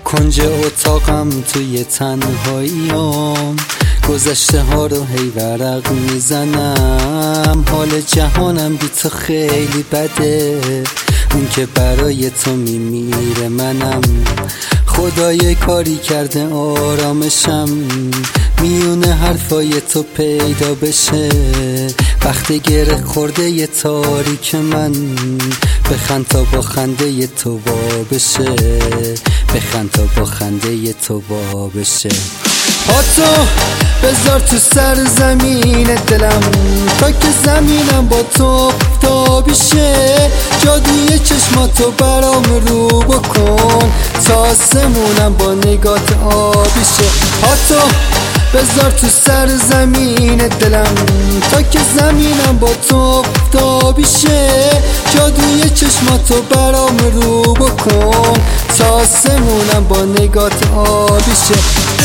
کنج اتاقم توی تنهاییام، گذشته ها رو هی ورق میزنم. حال جهانم بی تو خیلی بده، اون که برای تو میمیره منم. خدای کاری کرده آرامشم، میونه حرفای تو پیدا بشه. وقت گره خورده یه تاریک من، بخند تا با خنده تو وا بشه، بخند تا با خنده تو وا بشه. پاتو بذار تو سر زمین دلم، تا که زمینم با تو تابی شه. جادوی چشماتو برام رو بکن، تا آسمونم با نگات آبی شه. پاتو بذار تو سر زمین دلم، تا که زمینم با تو تابی شه. جادوی چشماتو برام رو بکن، تا آسمونم با نگات آبی شه.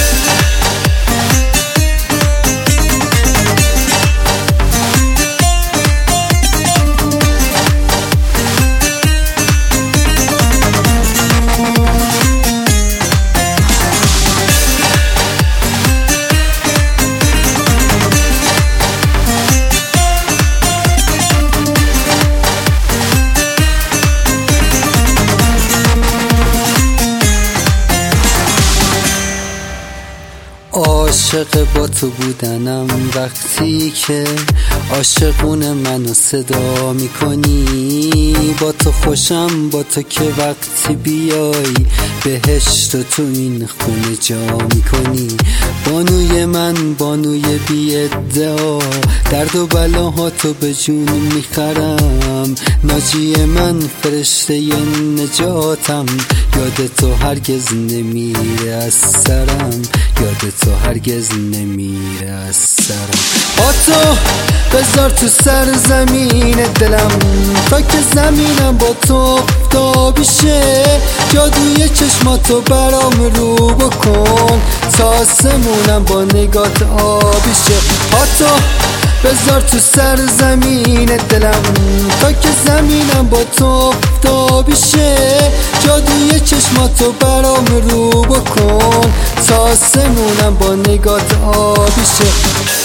عاشق با تو بودنم وقتی که عاشقون منو صدا میکنی. با تو خوشم، با تو که وقتی بیای بهشت تو این خونه جا میکنی. بانوی من، بانوی بی ادعا، درد و بلاها تو به جون میخرم. ناجی من، فرشته نجاتم، یاد تو هرگز نمیره از سرم، یاد تو هرگز نمیره از سرم. پاتو بذار تو سر زمین دلم، تا که زمینم با تو تابی شه. جادوی چشماتو برام رو بکن، تا آسمونم با نگات آبی شه. پاتو بذار تو سر زمین دلم، تا که زمینم با تو تابی شه. جادوی چشماتو برام رو بکن، تا آسمونم با نگات آبی شه.